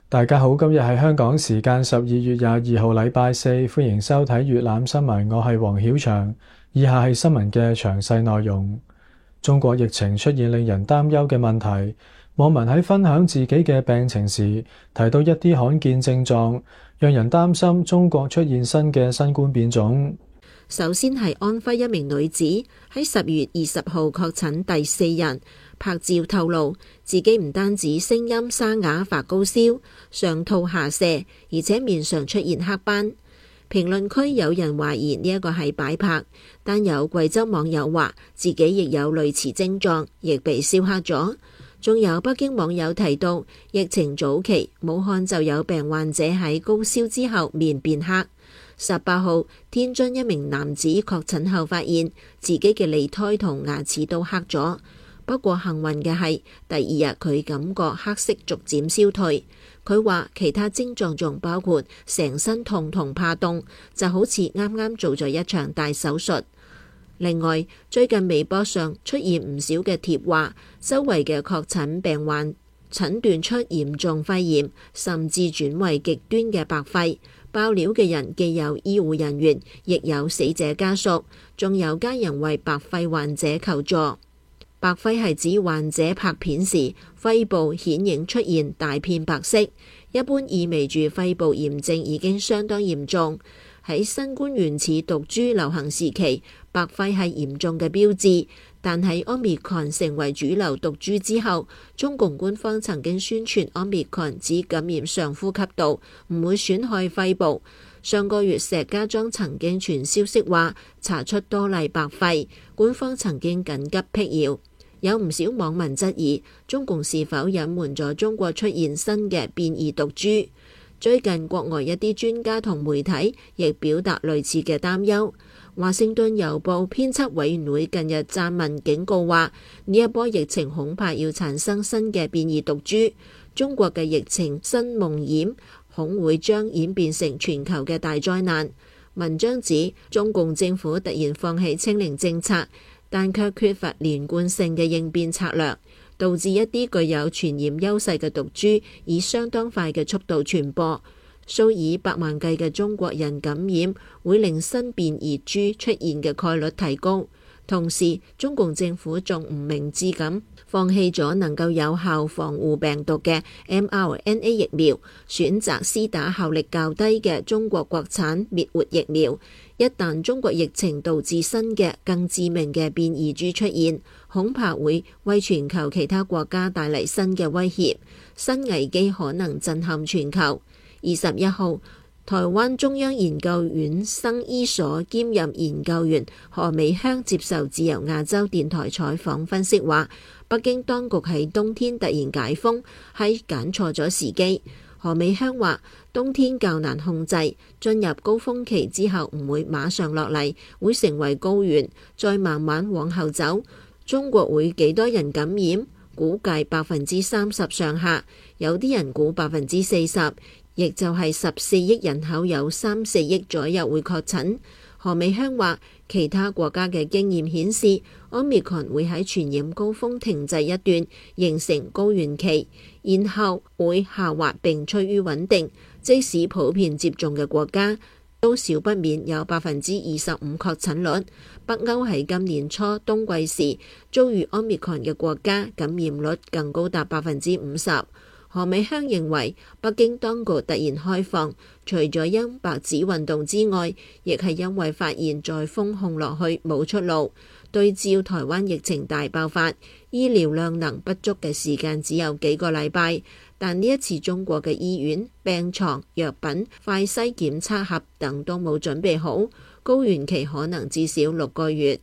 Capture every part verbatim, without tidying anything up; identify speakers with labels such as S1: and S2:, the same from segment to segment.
S1: 大家好，今日係香港時間十二月廿二號禮拜四，歡迎收睇粵覽新聞，我係黃曉翔。以下係新聞嘅詳細內容。中國疫情出現令人擔憂嘅問題，網民喺分享自己嘅病情時，提到一啲罕見症狀，讓人擔心中國出現新嘅新冠變種。
S2: 首先係安徽一名女子喺十月二十號確診第四人，拍照透露自己唔單止聲音沙啞、發高燒、上吐下瀉，而且面上出現黑斑。評論區有人懷疑呢一個係擺拍，但有貴州網友話自己亦有類似症狀，亦被燒黑咗。仲有北京網友提到，疫情早期武漢就有病患者喺高燒之後面變黑。十八號，天津一名男子確診後發現自己嘅脷苔同牙齒都黑咗，不過幸運嘅係第二日佢感覺黑色逐漸消退。佢話其他症狀仲包括成身痛同怕凍，就好似啱啱做咗一場大手術。另外，最近微博上出現唔少嘅貼話，周圍嘅確診病患診斷出嚴重肺炎，甚至轉為極端嘅白肺。爆料嘅人既有醫護人員，亦有死者家屬，仲有家人為白肺患者求助。白肺係指患者拍片時肺部顯影出現大片白色，一般意味住肺部炎症已經相當嚴重。喺新冠原始毒株流行時期，白肺係嚴重嘅標誌，但喺 Omicron 成為主流毒株之後，中共官方曾經宣傳 Omicron 只感染上呼吸道，唔會損害肺部。上個月石家莊曾經傳消息話查出多例白肺，官方曾經緊急闢謠。有唔少網民質疑中共是否隱瞞咗中國出現新嘅變異毒株。最近國外一啲專家同媒體亦表達類似嘅擔憂。華盛頓郵報編輯委員會近日撰文警告話，呢一波疫情恐怕要產生新嘅變異毒株，中國嘅疫情新夢魘恐會將演變成全球嘅大災難。文章指中共政府突然放棄清零政策，但卻缺乏連貫性嘅應變策略，導致一啲具有傳染優勢嘅毒株以相當快嘅速度傳播，數以百萬計嘅中國人感染，會令新變異株出現嘅概率提高。同時，中共政府仲唔明智咁放棄咗能夠有效防護病毒嘅 M R N A 疫苗，選擇施打效力較低嘅中國國產滅活疫苗。一旦中國疫情導致新嘅更致命嘅變異株出現，恐怕會為全球其他國家帶嚟新嘅威脅，新危機可能震撼全球。二十一號，台灣中央研究院生醫所兼任研究員何美香接受自由亞洲電台採訪分析話，北京當局喺冬天突然解封係揀錯咗時機。何美香話，冬天較難控制，進入高峰期之後唔會馬上落嚟，會成為高原，再慢慢往後走。中國會幾多人感染？估計百分之三十上下，有啲人估百分之四十。亦就係十四億人口有三四億左右會確診。何美香話，其他國家嘅經驗顯示，Omicron會喺傳染高峰停滯一段，形成高原期，然後會下滑並趨於穩定。即使普遍接種嘅國家，都少不免有百分之二十五確診率。北歐喺今年初冬季時遭遇 Omicron 嘅國家，感染率更高達百分之五十。何美香認為，北京當局突然開放，除咗因白紙運動之外，亦係因為發現再封控落去冇出路。對照台灣疫情大爆發，醫療量能不足嘅時間只有幾個禮拜，但呢一次中國嘅醫院、病床、藥品、快篩檢測盒等都冇準備好，高原期可能至少六個月。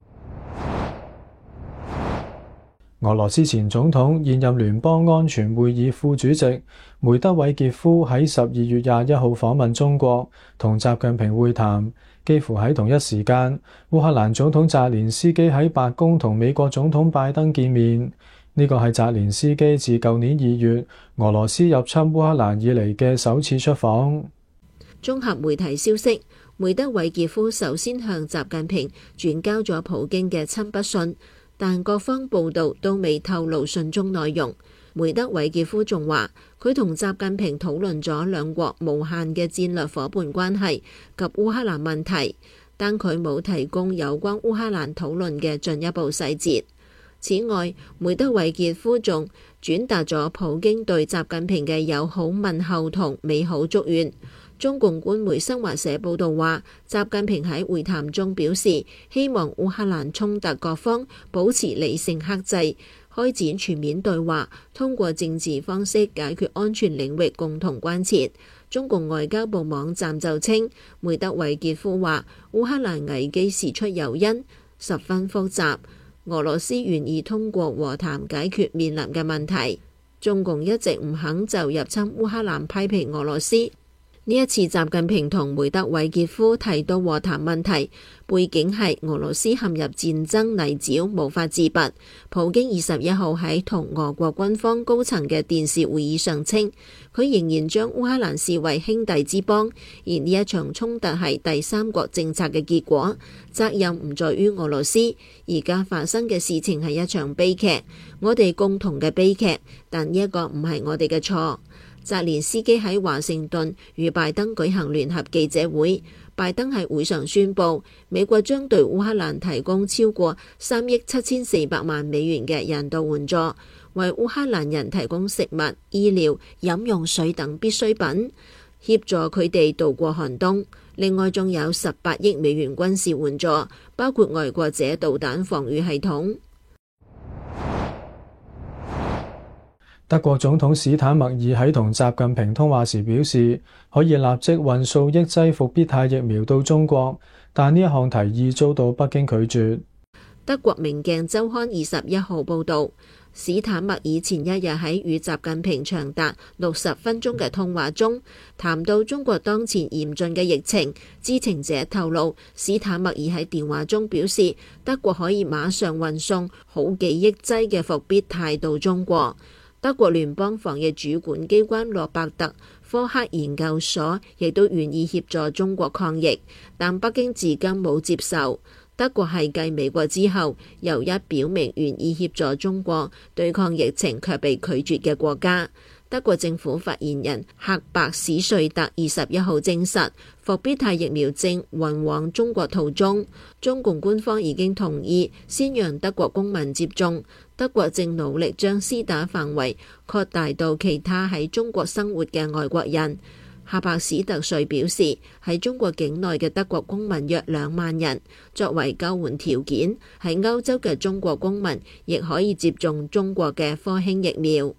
S1: 俄羅斯前總統、現任聯邦安全會議副主席梅德韋傑夫喺十二月廿一號訪問中國，同習近平會談。幾乎喺同一時間，烏克蘭總統澤連斯基喺白宮同美國總統拜登見面。呢個係澤連斯基自舊年二月俄羅斯入侵烏克蘭以嚟嘅首次出訪。
S2: 綜合媒體消息，梅德韋傑夫首先向習近平轉交咗普京嘅親筆信，但各方報道都未透露信中內容。 梅德韋傑夫仲話，佢同習近平討論咗兩國無限嘅戰略夥伴關係及烏克蘭問題，但佢冇提供有關烏克蘭討論嘅進一步細節。此外，梅德韋傑夫仲轉達咗普京對習近平嘅友好問候同美好祝願。中共官媒新華社報道話，習近平喺會談中表示，希望烏克蘭衝突各方保持理性克制，開展全面對話，通過政治方式解決安全領域共同關切。中共外交部網站就稱，梅德韋傑夫話，烏克蘭危機事出有因，十分複雜，俄羅斯願意通過和談解決面臨嘅問題。中共一直唔肯就入侵烏克蘭批評俄羅斯。呢一次習近平同梅德韋傑夫提到和談問題，背景係俄羅斯陷入戰爭泥沼無法自拔。普京二十一號喺同俄國軍方高層嘅電視會議上稱，佢仍然將烏克蘭視為兄弟之邦，而呢一場衝突係第三國政策嘅結果，責任唔在於俄羅斯。而家發生嘅事情係一場悲劇，我哋共同嘅悲劇，但呢一個唔係我哋嘅錯。澤連斯基喺華盛頓與拜登舉行聯合記者會，拜登喺會上宣布，美國將對烏克蘭提供超過三億七千四百萬美元嘅人道援助，為烏克蘭人提供食物、醫療、飲用水等必需品，協助佢哋度過寒冬。另外仲有十八億美元軍事援助，包括愛國者導彈防禦系統。
S1: 德國總統史坦默爾喺同習近平通話時表示，可以立即運數億劑復必泰疫苗到中國，但呢一項提議遭到北京拒絕。
S2: 德國明鏡週刊二十一號報導，史坦默爾前一日喺與習近平長達六十分鐘嘅通話中，談到中國當前嚴峻嘅疫情。知情者透露，史坦默爾喺電話中表示，德國可以馬上運送好幾億劑嘅復必泰到中國。德國聯邦防疫主管機關羅伯特科克研究所亦都願意協助中國抗疫，但北京至今冇接受。德國係繼美國之後，又一表明願意協助中國對抗疫情卻被拒絕嘅國家。德國政府發言人赫伯史瑞特二十一號證實，復必泰疫苗正運往中國途中，中共官方已經同意先讓德國公民接種。德國正努力將施打範圍擴大到其他喺中國生活嘅外國人。赫伯史特瑞表示，喺中國境內嘅德國公民約兩萬人，作為交換條件，喺歐洲嘅中國公民亦可以接種中國嘅科興疫苗。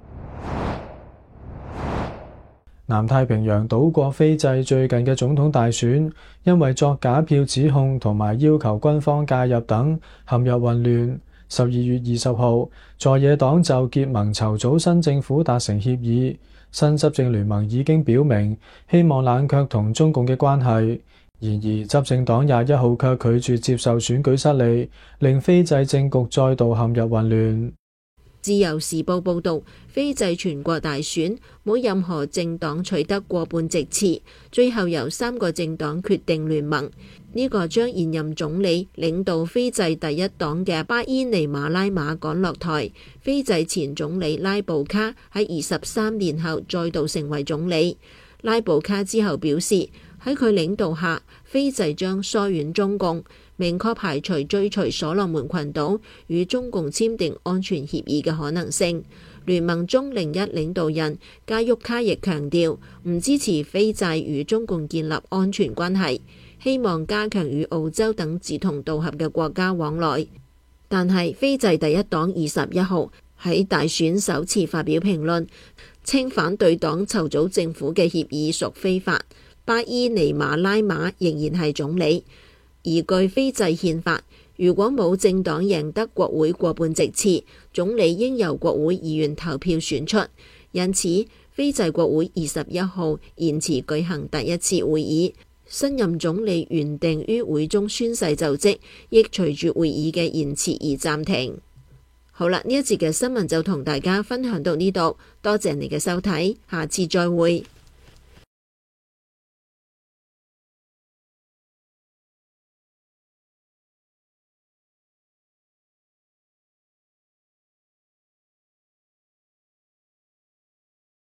S1: 南太平洋島國斐濟最近嘅總統大選，因為作假票指控同埋要求軍方介入等，陷入混亂。十二月二十號，在野黨就結盟籌組新政府達成協議。新執政聯盟已經表明希望冷卻同中共嘅關係，然而執政黨廿一號卻拒絕接受選舉失利，令斐濟政局再度陷入混亂。
S2: 自由時報報導，斐濟全國大選冇任何政黨取得過半席次，最後由三個政黨決定聯盟。呢、這個將現任總理領導斐濟第一黨嘅巴伊尼馬拉馬趕落台。斐濟前總理拉布卡喺二十三年後再度成為總理。拉布卡之後表示，喺佢領導下，斐濟將疏遠中共，明確排除追隨所羅門群島與中共簽訂安全協議嘅可能性。聯盟中另一領導人加沃卡亦強調唔支持斐濟與中共建立安全關係，希望加強與澳洲等志同道合嘅國家往來。但係斐濟第一黨二十一號喺大選首次發表評論，稱反對黨籌組政府嘅協議屬非法。巴伊尼馬拉馬仍然係總理，而據斐濟憲法，如果冇政黨贏得國會過半席次，總理應由國會議員投票選出。因此，斐濟國會二十一號延遲舉行第一次會議，新任總理原定於會中宣誓就職，亦隨住會議嘅延遲而暫停。好啦，呢一節嘅新聞就同大家分享到呢度，多謝你嘅收睇，下次再會。